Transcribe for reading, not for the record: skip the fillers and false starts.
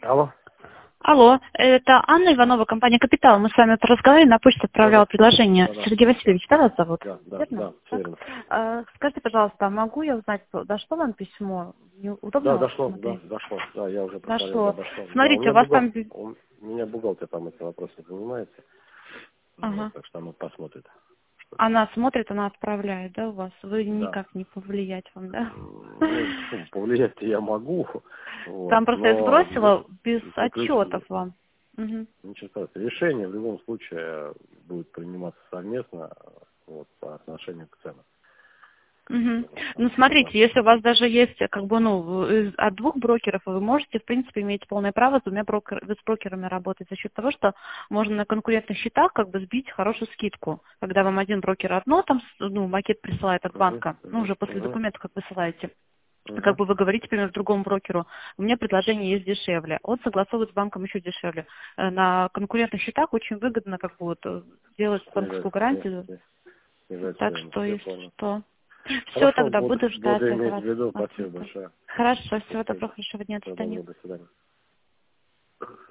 Алло. Алло, это Анна Иванова, компания «Капитал». Мы с вами разговаривали, на почту отправляла предложение. Да. Сергей Васильевич, да, вас зовут? Да, Верно? все верно. Скажите, пожалуйста, а могу я узнать, дошло вам письмо? Удобно Да, вам дошло, посмотреть? дошло. Да, я уже посмотрел, Дошло. дошло. Да, Смотрите, у вас там... у меня бухгалтер там этим вопросом занимается. Ага. Вот, так что она посмотрит. Что там. Она смотрит, она отправляет, да, у вас? Вы Да. никак не повлиять вам, да? Ну, повлиять-то я могу. Вот, Там просто я но сбросила без ключ, отчетов вам. Угу. ничего страшного. Решение в любом случае будет приниматься совместно вот, по отношению к ценам. Мгм. Ну, Там всё смотрите, если у вас даже есть, как бы, от двух брокеров, вы можете, в принципе, иметь полное право вы с брокерами работать за счет того, что можно на конкурентных счетах, как бы, сбить хорошую скидку. Когда вам один брокер одно, там, макет присылает от банка, уже после документов, как высылаете. Как бы вы говорите, например, другому брокеру, у меня предложение есть дешевле, он согласовывает с банком еще дешевле. На конкурентных счетах очень выгодно, как бы, делать банковскую гарантию. Так что, я если понял. что. Все, Хорошо, тогда буду ждать буду от иметь в вас виду. Спасибо ответа. большое. Хорошо, всего Спасибо. доброго, хорошего дня, до Всего свидания. доброго, до свидания.